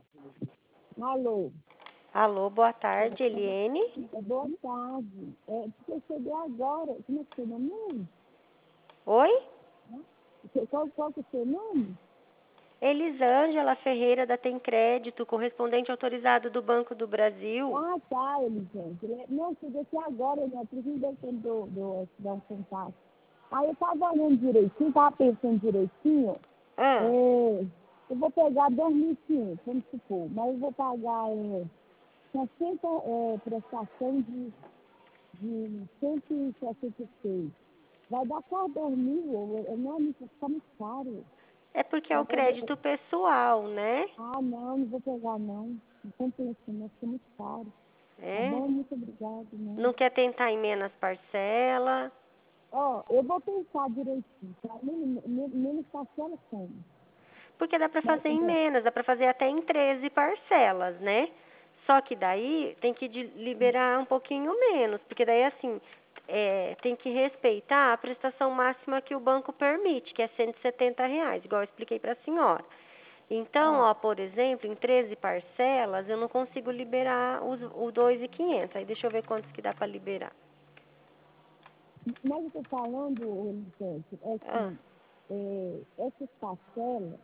Alô, Alô, boa tarde, Eliene. boa tarde. Porque eu cheguei agora. Como é que é seu nome? Oi? Qual que é o seu nome? Elisângela Ferreira da Tem Crédito, correspondente autorizado do Banco do Brasil. Ah, tá, Elisângela. Não, cheguei aqui agora, né? Preciso dar um contato. Aí eu tava olhando direitinho, tava pensando direitinho. Ah, Eu vou pegar 2.500, vamos supor, mas eu vou pagar 60 prestação de 166. Vai dar quase 2.000, não, isso fica muito caro. é porque é o crédito pessoal, né? Não vou pegar não. Não compensa, não, fica muito caro. Tá É. bom? Muito obrigado, né? Não quer tentar em menos parcela? Eu vou pensar direitinho, tá? Menos parcela como? Porque dá para Mas, fazer em menos, dá para fazer até em 13 parcelas, né? Só que daí tem que liberar um pouquinho menos, porque daí assim, tem que respeitar a prestação máxima que o banco permite, que é R$ 170, igual eu expliquei para a senhora. Então, ó, por exemplo, em 13 parcelas, eu não consigo liberar o 2.500. Aí deixa eu ver quantos que dá para liberar. mas eu tô falando, Elisete, Ah, essas parcelas,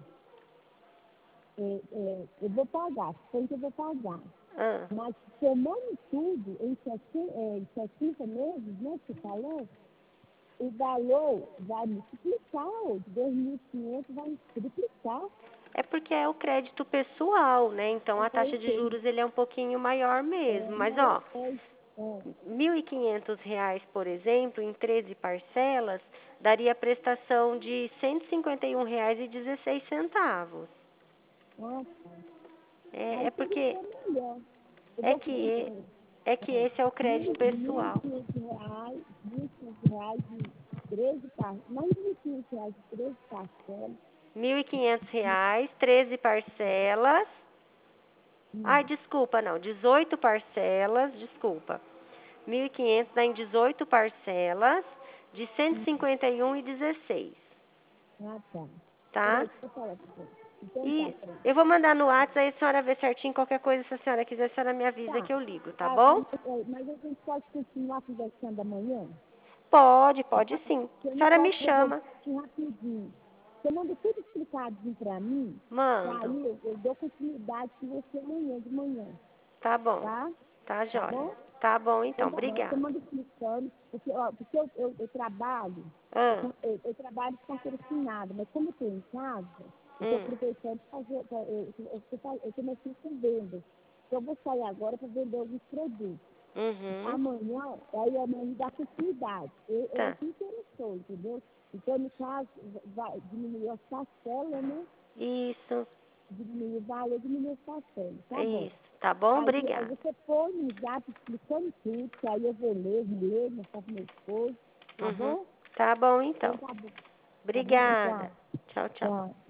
eu vou pagar, sei que eu vou pagar. ah. Mas somando tudo, em 60 meses, né, que você falou, o valor vai multiplicar, o 2.500 vai triplicar. É porque é o crédito pessoal, né? Então a Eu taxa de sei, juros ele é um pouquinho maior mesmo. Mas mas eu ó, sei. R$ 1.500, por exemplo, em 13 parcelas, daria prestação de R$ 151,16. Nossa, É aí seria porque até melhor. Eu é vou que fazer é que esse é o crédito pessoal. R$ 1.500 de 13 parcelas, mais de R$ 1.500 de 13 parcelas. R$ 1.500, 13 parcelas. Ai, Hum, desculpa, não, 18 parcelas, desculpa. 1.500 dá em 18 parcelas de cento e hum. cinquenta e um e 16, Tá. tá? Peraí, deixa eu falar pra você. Então tá, E peraí. eu vou mandar no WhatsApp, aí a senhora vê certinho qualquer coisa, se a senhora quiser, a senhora me avisa Tá. que eu ligo, tá Ah, bom? mas a gente pode continuar conversando amanhã? Pode sim. Você A não senhora me pode fazer chama. assim rapidinho. Você manda tudo explicadinho pra mim, que Mando. aí eu dou continuidade com você amanhã de manhã, Tá bom. tá? Tá Tá jóia. bom? Tá bom Então então, tá bom. Você obrigada. manda explicando, porque eu trabalho, Ah, eu trabalho com carteira assinada, mas como eu estou em casa, eu estou hum, aproveitando para fazer, eu comecei com vendas. Então eu vou sair agora para vender alguns produtos. uhum, Amanhã me dá continuidade. É tá. assim que eu sou, entendeu? Então, no caso, vai diminuir as parcelas, né? Isso, Diminuir o valor, diminuir as parcelas. Tá bom. isso. Tá bom? Aí Obrigada. você põe no zap explicando tudo, que aí eu vou ler, mostrar pro meu esposo. Tá Uhum. bom? Tá bom Então então. tá bom. Tá bom? Obrigada. Tchau. Tchau, tchau. Tchau.